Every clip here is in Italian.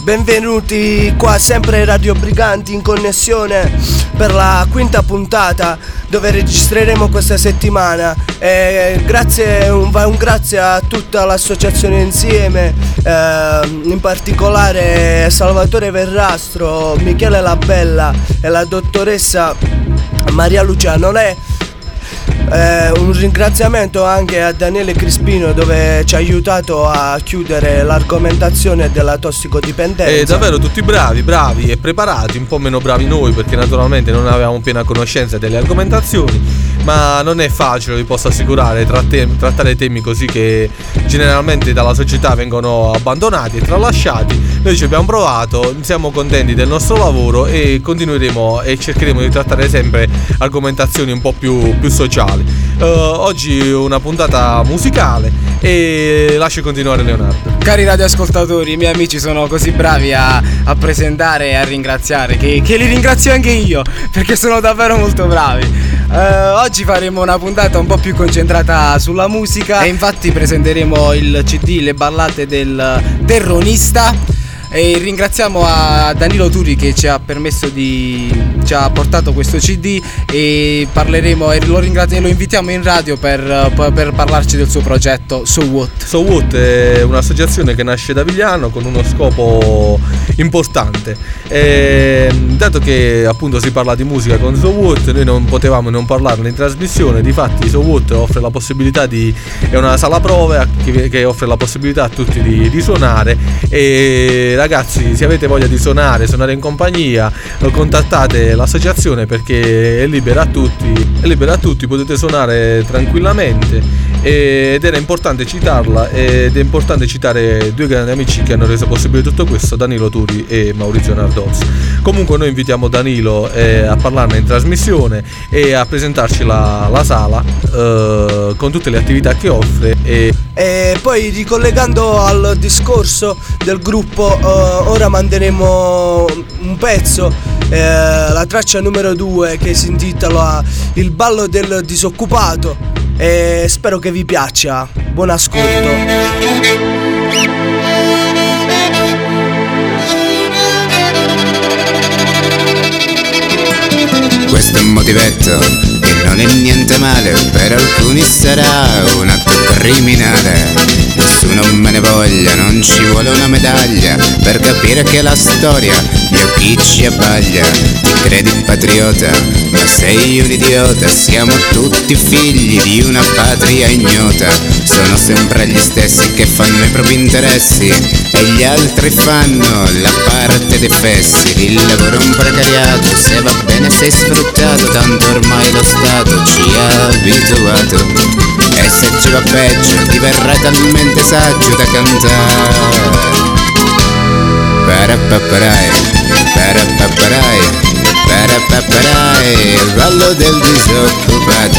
Benvenuti qua sempre Radio Briganti in connessione per la quinta puntata dove registreremo questa settimana. Un grazie a tutta l'associazione Insieme, in particolare Salvatore Verrastro, Michele Labella e la dottoressa Maria Lucia Nolè. Un ringraziamento anche a Daniele Crispino, dove ci ha aiutato a chiudere l'argomentazione della tossicodipendenza. Davvero tutti bravi e preparati, un po' meno bravi noi perché naturalmente non avevamo piena conoscenza delle argomentazioni, ma non è facile, vi posso assicurare, trattare temi così che generalmente dalla società vengono abbandonati e tralasciati. Noi ci abbiamo provato, siamo contenti del nostro lavoro e continueremo e cercheremo di trattare sempre argomentazioni un po' più sociali. Oggi una puntata musicale e lascio continuare Leonardo. Cari radioascoltatori, i miei amici sono così bravi a presentare e a ringraziare che li ringrazio anche io, perché sono davvero molto bravi. Oggi faremo una puntata un po' più concentrata sulla musica e infatti presenteremo il CD Le ballate del terronista. E ringraziamo a Danilo Turi che ci ha portato questo CD e parleremo e lo invitiamo in radio per parlarci del suo progetto So What. So What è un'associazione che nasce da Vigliano con uno scopo importante. Dato che appunto si parla di musica con So What, noi non potevamo non parlarne in trasmissione. Difatti So What offre la possibilità è una sala prove che offre la possibilità a tutti di suonare. E ragazzi, se avete voglia di suonare in compagnia, contattate l'associazione perché è libera a tutti, potete suonare tranquillamente. Ed era importante citarla, ed è importante citare due grandi amici che hanno reso possibile tutto questo, Danilo Turi e Maurizio Nardozzi. Comunque noi invitiamo Danilo a parlarne in trasmissione e a presentarci la sala con tutte le attività che offre. E poi, ricollegando al discorso del gruppo, ora manderemo un pezzo, la traccia numero 2, che si intitola Il ballo del disoccupato, e spero che vi piaccia. Buon ascolto. Questo è un motivetto che non è niente male, per alcuni sarà un atto criminale. Nessuno me ne voglia, non ci vuole una medaglia per capire che la storia di chi ci abbaglia. Ti credi patriota, ma sei un idiota. Siamo tutti figli di una patria ignota. Sono sempre gli stessi che fanno i propri interessi e gli altri fanno la parte dei fessi. Il lavoro è un precariato, se va bene sei sfruttato, tanto ormai lo Stato ci ha abituato. E se ci va peggio diverrai talmente saggio da cantare. Parapaparai, parapaparai, parapaparai, il ballo del disoccupato.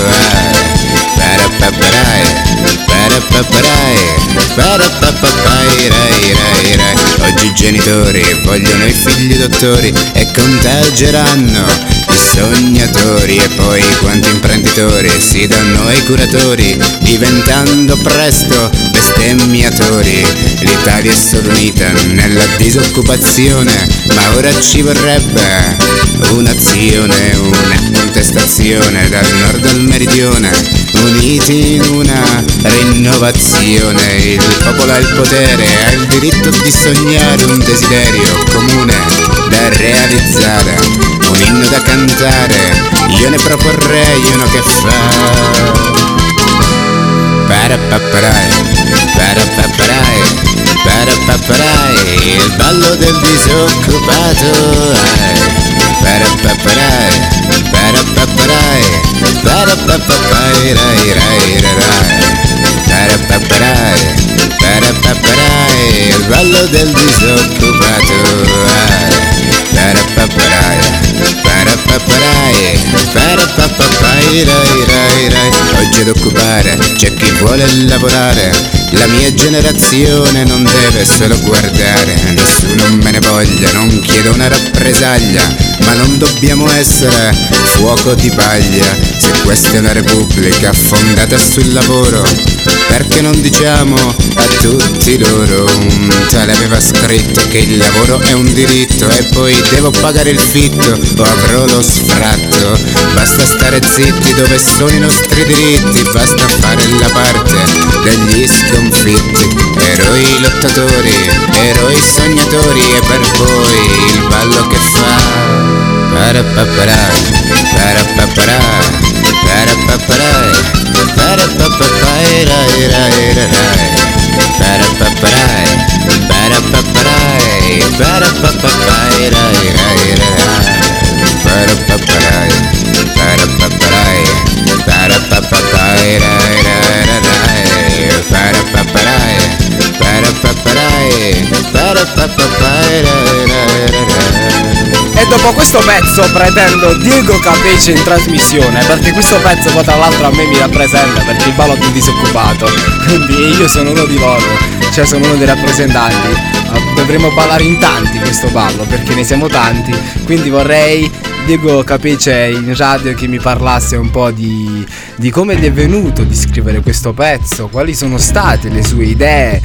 Parapaparai, parapaparai, parapapapai, rai rai rai. Oggi i genitori vogliono i figli dottori e contageranno i sognatori. E poi quanti imprenditori si danno ai curatori, diventando presto bestemmiatori. L'Italia è solo unita nella disoccupazione, ma ora ci vorrebbe un'azione, una contestazione dal nord al meridione, uniti in una rinnovazione. Il popolo ha il potere, ha il diritto di sognare un desiderio comune da realizzare, un inno da cantare. Io ne proporrei uno che fa parapaparai, parapaparai, parapaparai, il ballo del disoccupato. Parapaparai, parapaparai, parapapapai, rai rai rai. Parapaparai, parapaparai, il ballo del disoccupato. Parapaparai, parapaparai, parapapapai, rai rai rai. Oggi ad occupare c'è chi vuole lavorare, La mia generazione non deve solo guardare, nessuno me ne voglia, non chiedo una rappresaglia, ma non dobbiamo essere fuoco di paglia. Se questa è una repubblica fondata sul lavoro, perché non diciamo a tutti loro? Un tale aveva scritto che il lavoro è un diritto, e poi devo pagare il fitto o avrò lo sfratto. Basta stare zitti dove sono i nostri diritti, basta fare la parte degli sconfitti. Eroi lottatori, eroi sognatori, e per voi il ballo che fa parapaparai, parapaparai, parapaparai, parapaparai, rai rai rai, parapaparai, parapaparai, parapaparai, rai rai rai, parapaparai, parapaparai, parapaparai, rai rai rai, parapaparai, parapaparai, parapaparai, rai rai rai. E dopo questo pezzo pretendo Diego Capece in trasmissione, perché questo pezzo poi tra l'altro a me mi rappresenta, perché il ballo di disoccupato, quindi io sono uno di loro, cioè sono uno dei rappresentanti. Dovremmo ballare in tanti questo ballo, perché ne siamo tanti, quindi vorrei Diego Capece in radio che mi parlasse un po' di come gli è venuto di scrivere questo pezzo, quali sono state le sue idee,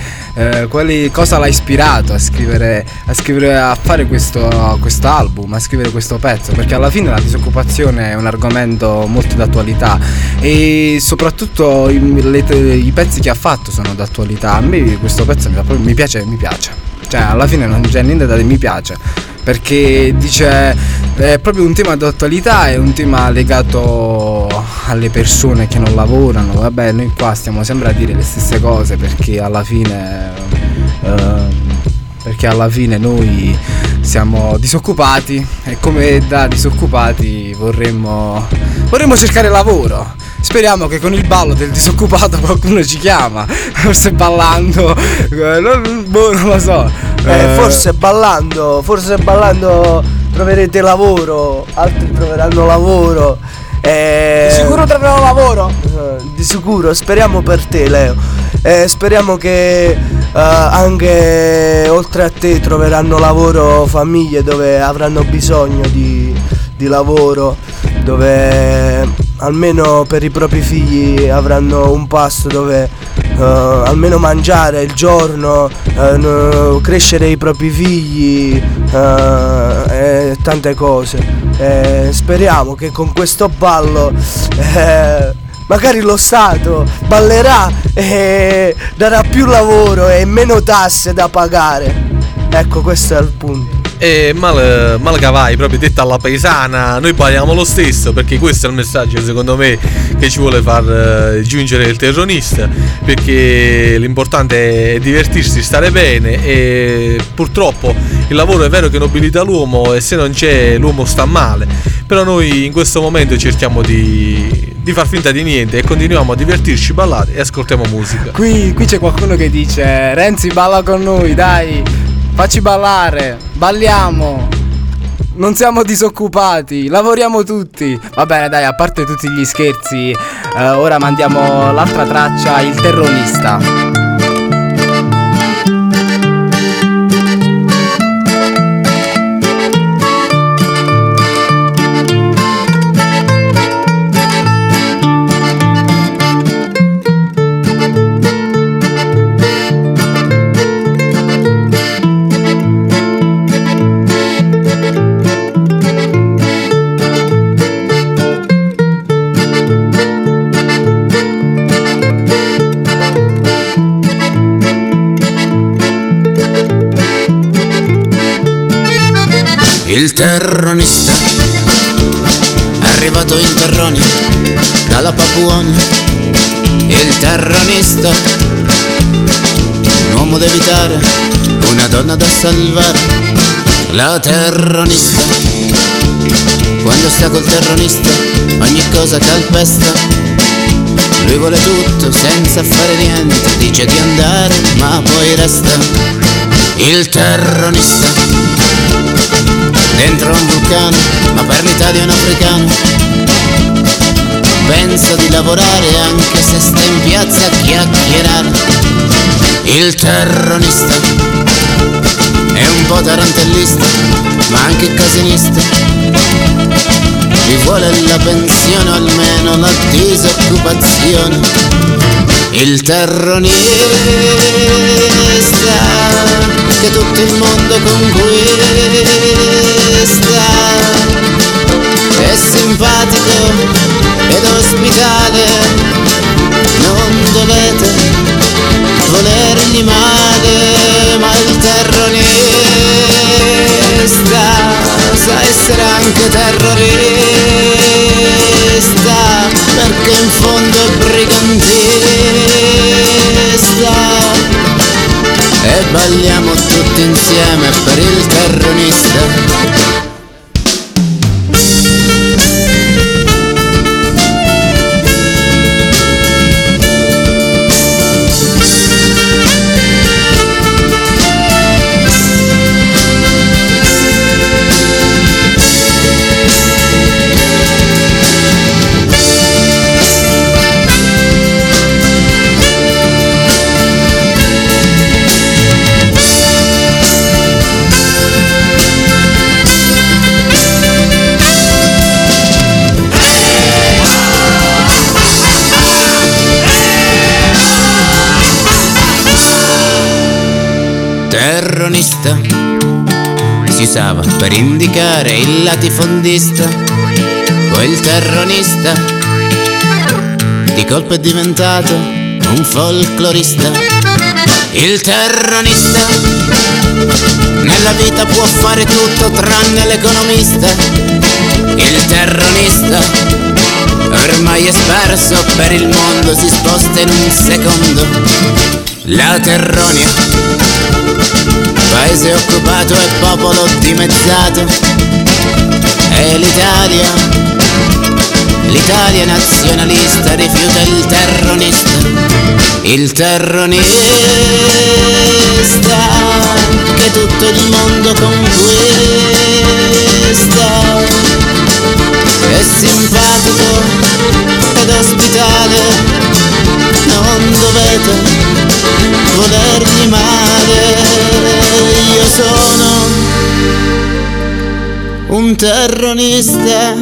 cosa l'ha ispirato a scrivere, a fare questo album, a scrivere questo pezzo, perché alla fine la disoccupazione è un argomento molto d'attualità, e soprattutto i pezzi che ha fatto sono d'attualità. A me questo pezzo mi piace, cioè alla fine non c'è niente da dire, mi piace, perché dice è proprio un tema d'attualità, è un tema legato alle persone che non lavorano. Vabbè, noi qua stiamo sempre a dire le stesse cose, perché alla fine noi siamo disoccupati, e come da disoccupati vorremmo cercare lavoro. Speriamo che con il ballo del disoccupato qualcuno ci chiama, forse ballando, non lo so. Forse ballando troverete lavoro, altri troveranno lavoro. Di sicuro troverò lavoro? Di sicuro, speriamo per te, Leo. Speriamo che anche oltre a te troveranno lavoro famiglie dove avranno bisogno di lavoro, dove almeno per i propri figli avranno un pasto dove almeno mangiare il giorno, crescere i propri figli e tante cose. Speriamo che con questo ballo magari lo Stato ballerà e darà più lavoro e meno tasse da pagare. Ecco, questo è il punto. E mal cavai, proprio detta alla paesana, noi paghiamo lo stesso, perché questo è il messaggio secondo me che ci vuole far giungere il terronista, perché l'importante è divertirsi, stare bene, e purtroppo il lavoro è vero che nobilita l'uomo, e se non c'è l'uomo sta male, però noi in questo momento cerchiamo di far finta di niente e continuiamo a divertirci, ballare e ascoltiamo musica. Qui c'è qualcuno che dice: Renzi, balla con noi, dai, facci ballare, balliamo, non siamo disoccupati, lavoriamo tutti. Va bene, dai, a parte tutti gli scherzi, ora mandiamo l'altra traccia, Il Terronista. Il terronista, arrivato in terroni dalla Papuania. Il terronista, un uomo da evitare, una donna da salvare. La terronista, quando sta col terronista ogni cosa calpesta. Lui vuole tutto senza fare niente, dice di andare ma poi resta. Il terronista, dentro un vulcano, ma per l'Italia è un africano. Pensa di lavorare anche se sta in piazza a chiacchierare. Il terronista è un po' tarantellista, ma anche casinista. Chi vuole la pensione o almeno la disoccupazione. Il terronista che tutto il mondo conquista. È simpatico ed ospitale, non dovete volergli male, ma il terronista sa essere anche terrorista, perché in fondo è brigantista. E balliamo tutti insieme per il terronista. Terronista si usava per indicare il latifondista, poi il terronista di colpo è diventato un folclorista. Il terronista nella vita può fare tutto tranne l'economista. Il terronista ormai è sparso per il mondo, si sposta in un secondo. La Terronia, paese occupato e popolo dimezzato. E l'Italia nazionalista rifiuta il terronista. Il terronista che tutto il mondo conquista. È simpatico ed ospitale, non dovete volergli male. Io sono un terronista,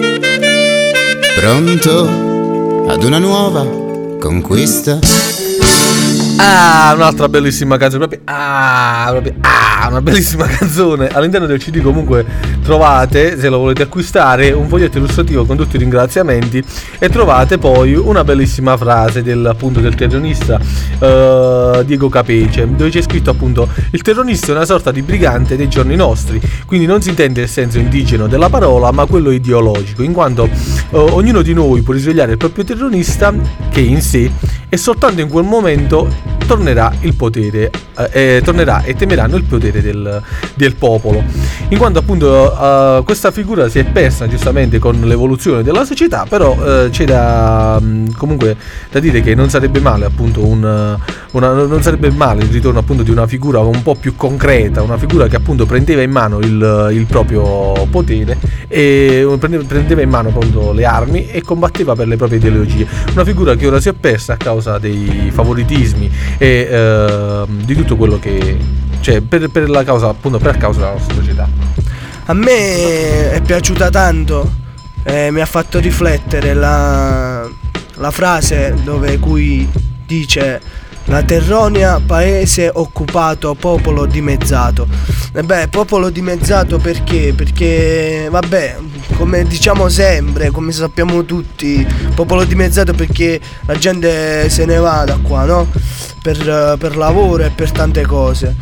pronto ad una nuova conquista. Un'altra bellissima canzone, una bellissima canzone. All'interno del CD comunque trovate, se lo volete acquistare, un foglietto illustrativo con tutti i ringraziamenti e trovate poi una bellissima frase del terronista Diego Capece, dove c'è scritto appunto: il terronista è una sorta di brigante dei giorni nostri, quindi non si intende il senso indigeno della parola ma quello ideologico, in quanto ognuno di noi può risvegliare il proprio terronista che è in sé, e soltanto in quel momento tornerà il potere, tornerà e temeranno il potere del popolo, in quanto appunto questa figura si è persa giustamente con l'evoluzione della società. Però c'è comunque da dire che non sarebbe male appunto non sarebbe male il ritorno appunto di una figura un po' più concreta, una figura che appunto prendeva in mano il proprio potere e prendeva in mano appunto le armi e combatteva per le proprie ideologie. Una figura che ora si è persa a causa dei favoritismi e di tutto quello che c'è per la causa appunto per causa della nostra società. A me è piaciuta tanto, mi ha fatto riflettere la frase cui dice: la Terronia, paese occupato, popolo dimezzato. Popolo dimezzato perché? Perché vabbè, come diciamo sempre, come sappiamo tutti, popolo dimezzato perché la gente se ne va da qua, no? Per lavoro e per tante cose.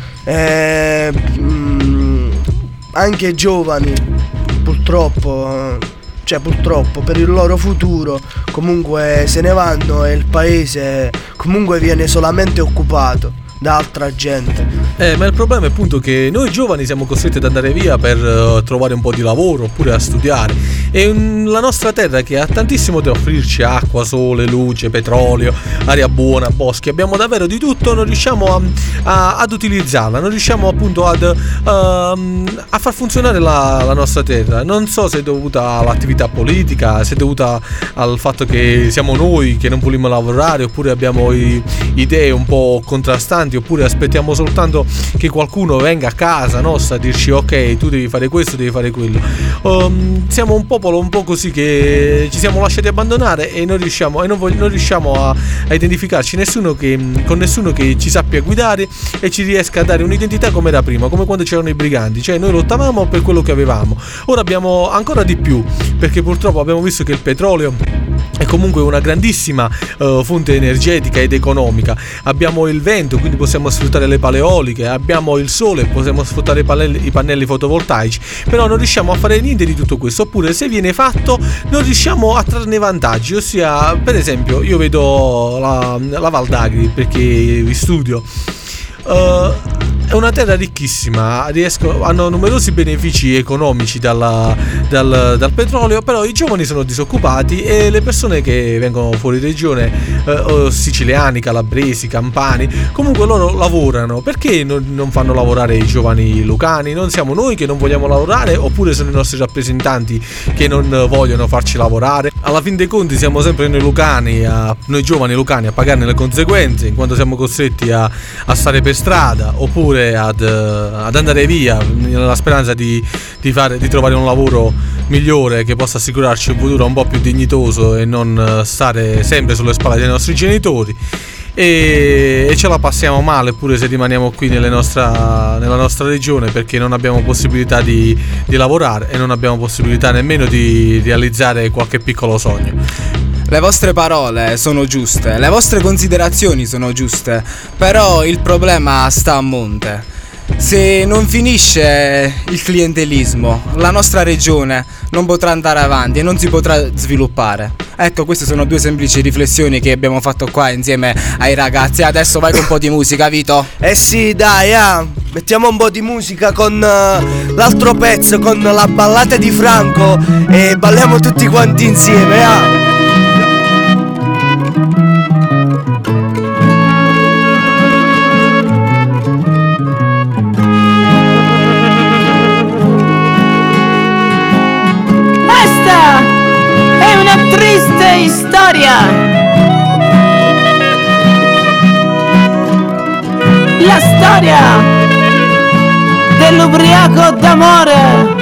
Anche giovani, purtroppo per il loro futuro comunque se ne vanno e il paese comunque viene solamente occupato da altra gente. Ma il problema è appunto che noi giovani siamo costretti ad andare via per trovare un po' di lavoro oppure a studiare, e la nostra terra che ha tantissimo da offrirci, acqua, sole, luce, petrolio, aria buona, boschi, abbiamo davvero di tutto, non riusciamo ad utilizzarla, non riusciamo appunto a far funzionare la nostra terra. Non so se è dovuta all'attività politica, se è dovuta al fatto che siamo noi che non vogliamo lavorare, oppure abbiamo idee un po' contrastanti briganti, oppure aspettiamo soltanto che qualcuno venga a casa nostra a dirci ok, tu devi fare questo, devi fare quello. Siamo un popolo un po' così, che ci siamo lasciati abbandonare e non riusciamo a identificarci con nessuno che ci sappia guidare e ci riesca a dare un'identità come era prima, come quando c'erano i briganti. Cioè noi lottavamo per quello che avevamo, ora abbiamo ancora di più, perché purtroppo abbiamo visto che il petrolio è comunque una grandissima fonte energetica ed economica. Abbiamo il vento, quindi possiamo sfruttare le pale eoliche, abbiamo il sole, possiamo sfruttare i pannelli fotovoltaici, però non riusciamo a fare niente di tutto questo, oppure se viene fatto non riusciamo a trarne vantaggi. Ossia, per esempio, io vedo la Val d'Agri, perché vi studio. È una terra ricchissima, hanno numerosi benefici economici dal petrolio, però i giovani sono disoccupati e le persone che vengono fuori regione, siciliani, calabresi, campani, comunque loro lavorano. Perché non fanno lavorare i giovani lucani? Non siamo noi che non vogliamo lavorare, oppure sono i nostri rappresentanti che non vogliono farci lavorare? Alla fin dei conti siamo sempre noi giovani lucani a pagarne le conseguenze, in quanto siamo costretti a stare per strada, oppure ad andare via nella speranza di trovare un lavoro migliore che possa assicurarci un futuro un po' più dignitoso e non stare sempre sulle spalle dei nostri genitori, e ce la passiamo male pure se rimaniamo qui nella nostra regione, perché non abbiamo possibilità di lavorare e non abbiamo possibilità nemmeno di realizzare qualche piccolo sogno. Le vostre parole sono giuste, le vostre considerazioni sono giuste, però il problema sta a monte. Se non finisce il clientelismo, la nostra regione non potrà andare avanti e non si potrà sviluppare. Ecco, queste sono due semplici riflessioni che abbiamo fatto qua insieme ai ragazzi. Adesso vai con un po' di musica, Vito. Sì, dai, mettiamo un po' di musica con l'altro pezzo, con la ballata di Franco, e balliamo tutti quanti insieme, Triste storia, la storia dell'ubriaco d'amore.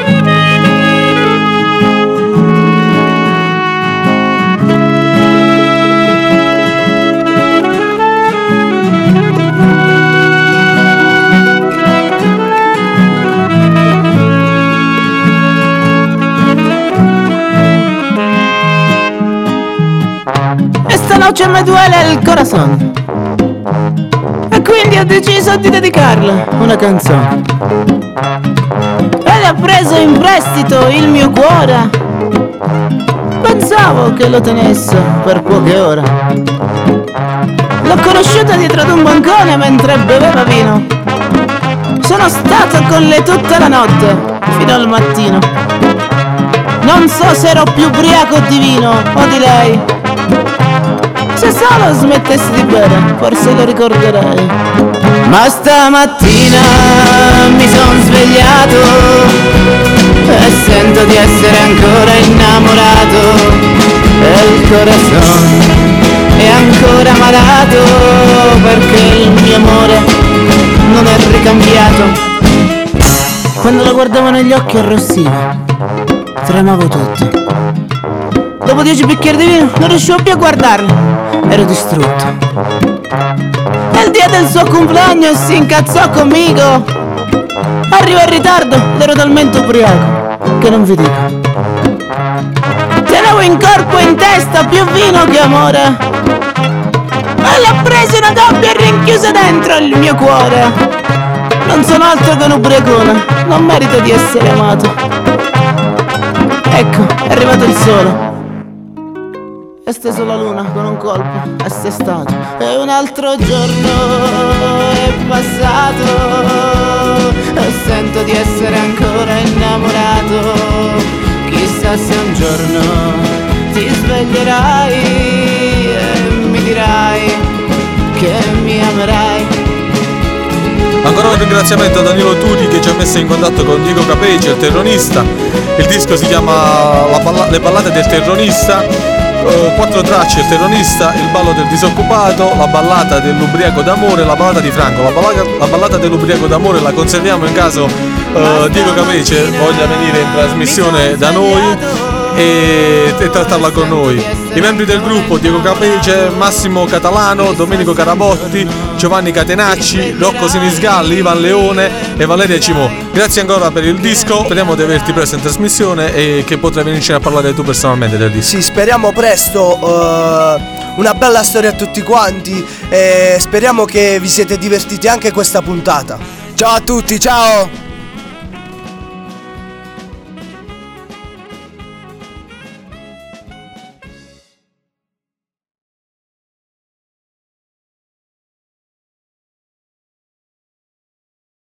Noche me duele il corazon, e quindi ho deciso di dedicarle una canzone. E le ho preso in prestito il mio cuore, pensavo che lo tenesse per poche ore. L'ho conosciuta dietro ad un bancone mentre beveva vino, sono stato con lei tutta la notte fino al mattino. Non so se ero più ubriaco di vino o di lei, se solo smettessi di bere forse lo ricorderei. Ma stamattina mi son svegliato e sento di essere ancora innamorato, e il corazon è ancora malato, perché il mio amore non è ricambiato. Quando la guardavo negli occhi arrossiva, tremavo tutto. Dopo 10 bicchieri di vino non riuscivo più a guardarla, ero distrutto. E il dia del suo compleanno si incazzò conmigo. Arrivo in ritardo ed ero talmente ubriaco che non vi dico. Tenevo in corpo e in testa più vino che amore, e l'ho presa una doppia e rinchiusa dentro il mio cuore. Non sono altro che un ubriacone, non merito di essere amato. Ecco, è arrivato il sole, è steso la luna con un colpo, è s'estato, e un altro giorno è passato, e sento di essere ancora innamorato. Chissà se un giorno ti sveglierai e mi dirai che mi amerai. Ancora un ringraziamento a Danilo Turi che ci ha messo in contatto con Diego Capeci, il terronista. Il disco si chiama Le ballate del terronista. 4 tracce: il terronista, il ballo del disoccupato, la ballata dell'ubriaco d'amore, la ballata di Franco. La ballata dell'ubriaco d'amore la conserviamo in caso Diego Capece voglia venire in trasmissione da noi e trattarla con noi. I membri del gruppo: Diego Capece, Massimo Catalano, Domenico Carabotti, Giovanni Catenacci, Rocco Sinisgalli, Ivan Leone e Valeria Cimò. Grazie ancora per il disco, speriamo di averti presto in trasmissione e che potrai venirci a parlare tu personalmente del disco. Sì, speriamo presto. Una bella storia a tutti quanti e speriamo che vi siete divertiti anche questa puntata. Ciao a tutti, ciao!